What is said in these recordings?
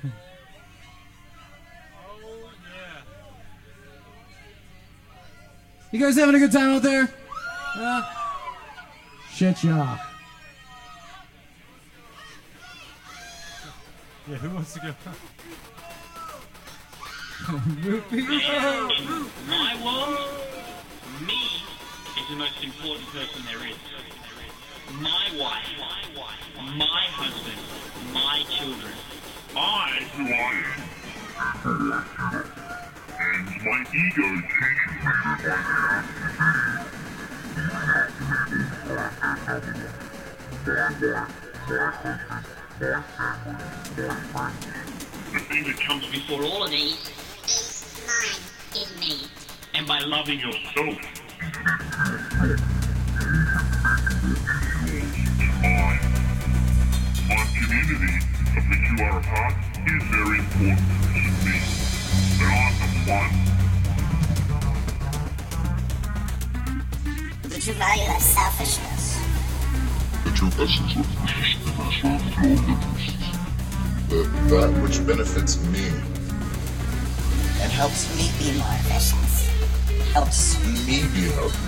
You guys having a good time out there? Shit, y'all. Yeah, who wants to go? My world, me is the most important person there is. My wife, my husband, my children. I, who I am, and my ego teaches me that I have to be. The thing that comes before all of these Is mine, is me. and by loving yourself. My community of which you are a part is very important to me. But I'm the one. The true value of selfishness. The true essence of this is your interests. That which benefits me. That helps me be more efficient. Helps Me be healthy.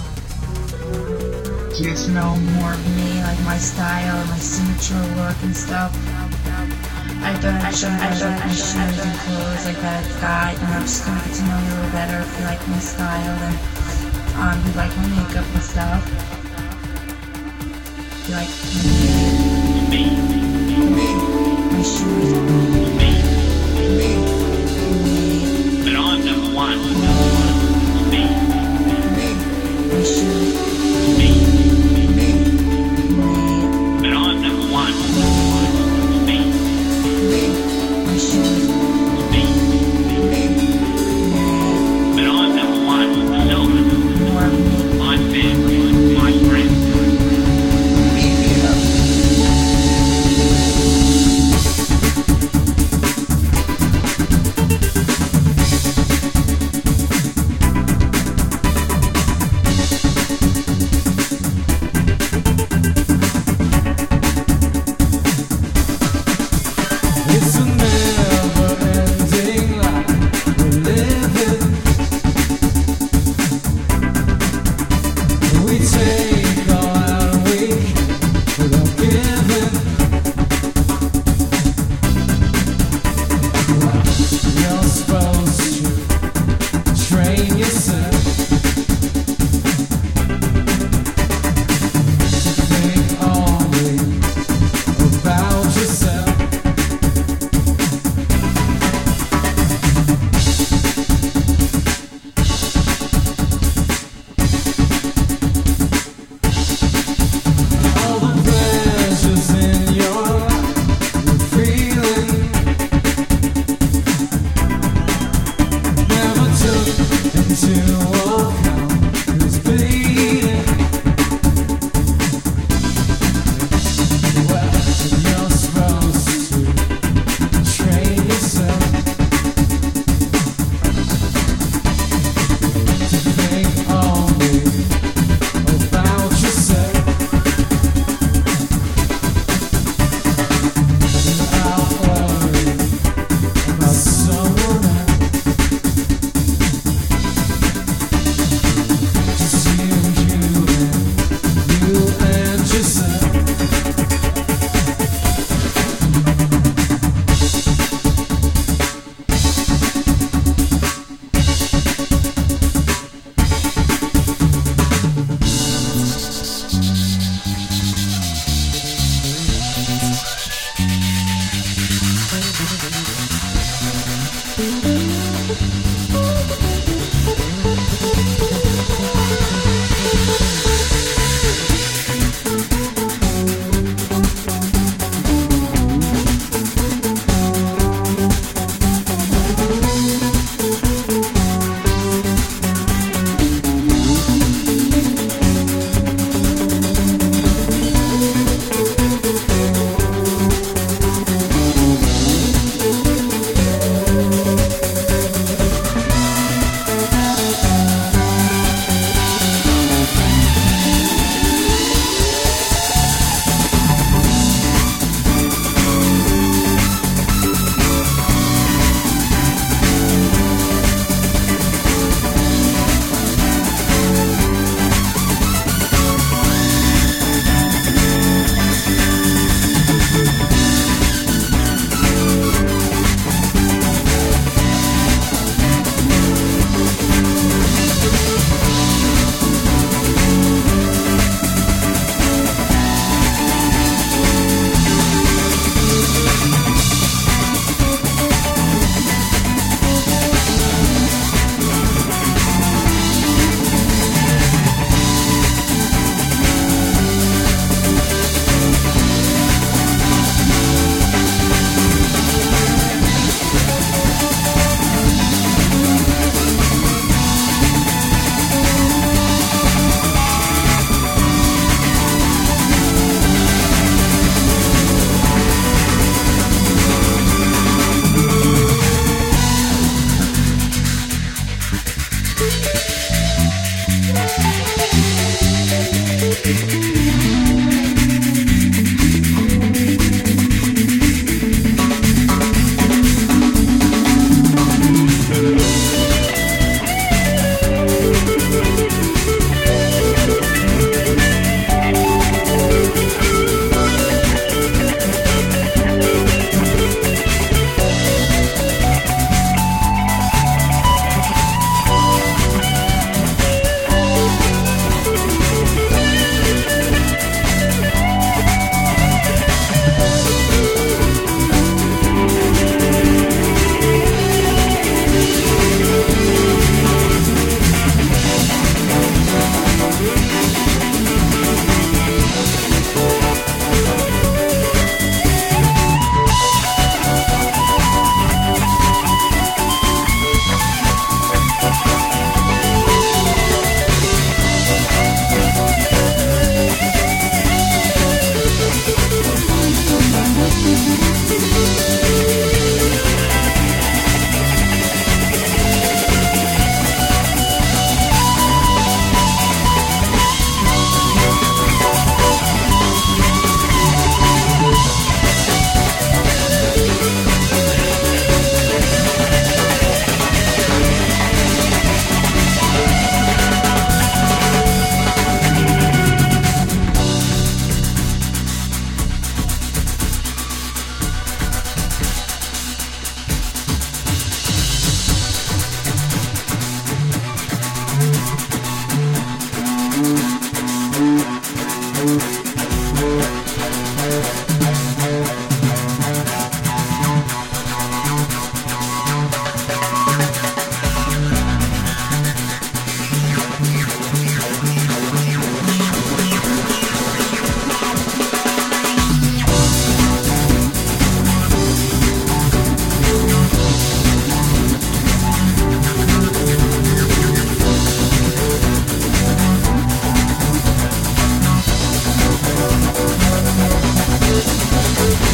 To get to know more of me, like my style, my signature look and stuff. I don't show my shoes and clothes like that guy, and I'm just gonna get to know you a little better if you like my style and you like my makeup and stuff. You like my shoes, But I'm number one. Me. my shoes, But I'm number one. Me. my shoes, But I'm number one. Self. more of me. My family. My friends. Me be healthy.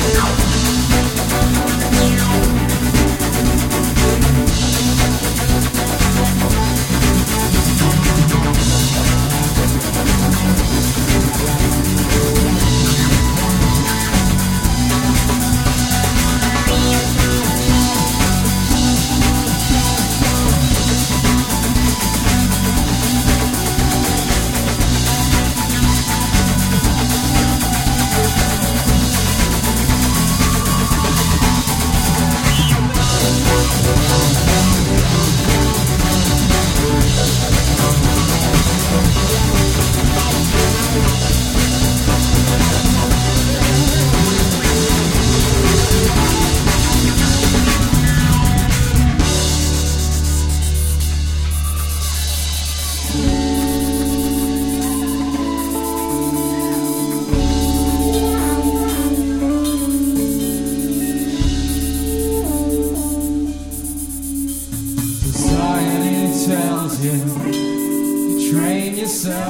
tells you to train yourself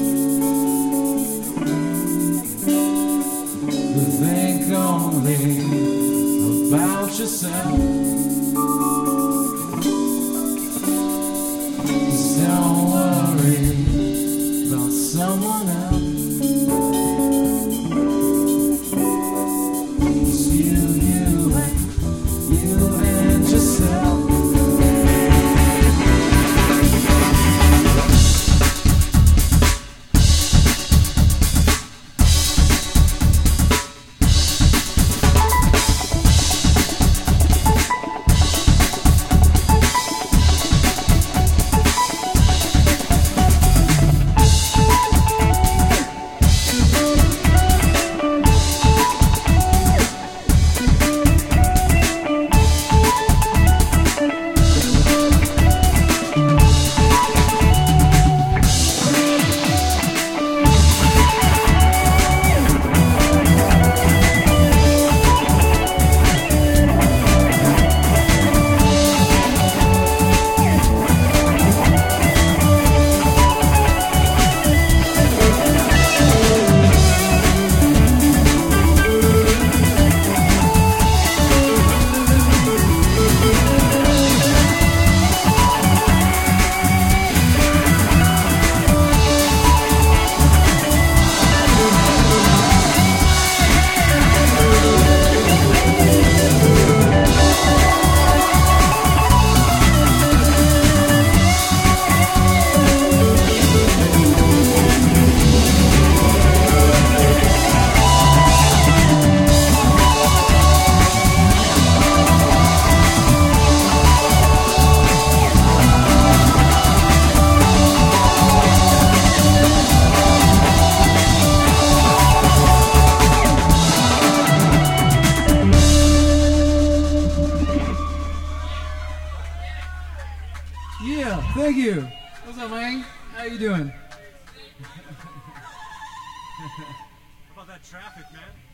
to think only about yourself. Just don't worry about someone else. It's you and yourself. Yeah, thank you. What's up, man? How you doing? How about that traffic, man?